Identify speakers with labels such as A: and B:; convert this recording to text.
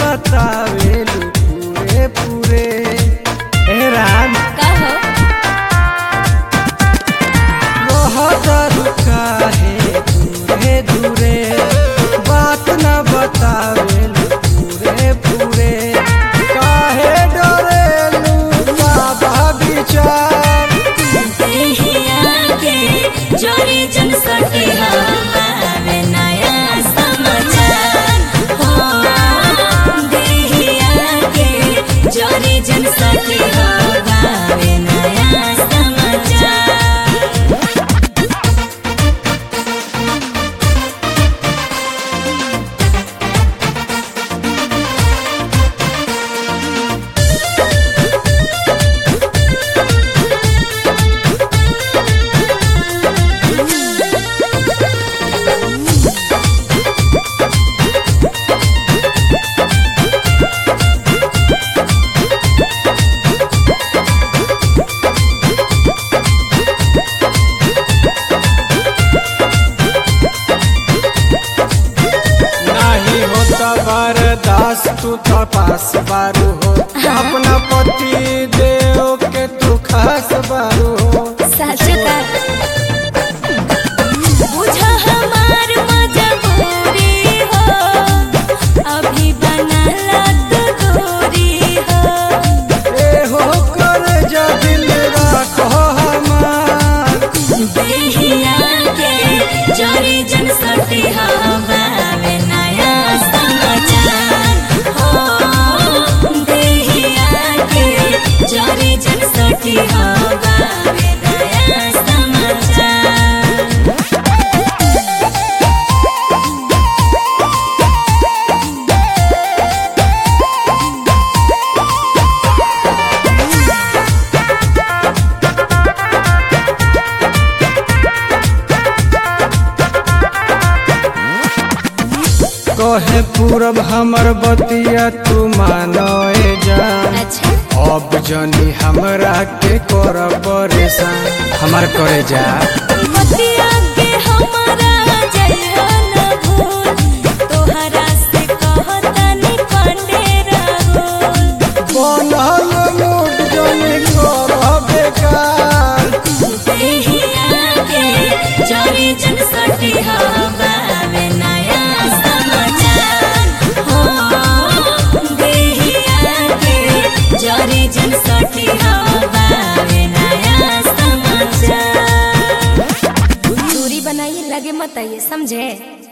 A: बतावेलू पूरे पूरे। ए राम काहे दूरे दूरे बात न बतावेलू पूरे पूरे। काहे डरेलू बाबा विचार
B: जोरी जन सके हमारे नया समाचार हो देहिया के जोरी जन सके हमारे नया समाचार।
A: बरदास तू तो पास बारू हो अपना पति देव के तू खास बारू हो।
B: सच का बुझा हमार मजबूरी हो अभी बना लग दूरी हो।
A: ए हो कर जा दिल रखो हमार
B: देहिया के जोरी जन सटी हमारे नया समाचार हो देहिया के जोरी जन सटी हमारे नया समाचार।
A: कहे पूरब हमर बतिया तू मानो ए जान।
B: अच्छा
A: अब जनी हमरा के कर परेशान हमार करे जा।
B: बतिया के हमारा जइहा न भूल तोहरा से कहतनी पंडे राहुल।
A: बनल मूड जनी कर बेकार
B: देहिया के जोरी जन सटी हमारे नया समाचार हो देहिया के जोरी जन सटी हमारे नया समाचार। दूरी बनाइए लगे मत आइए समझे।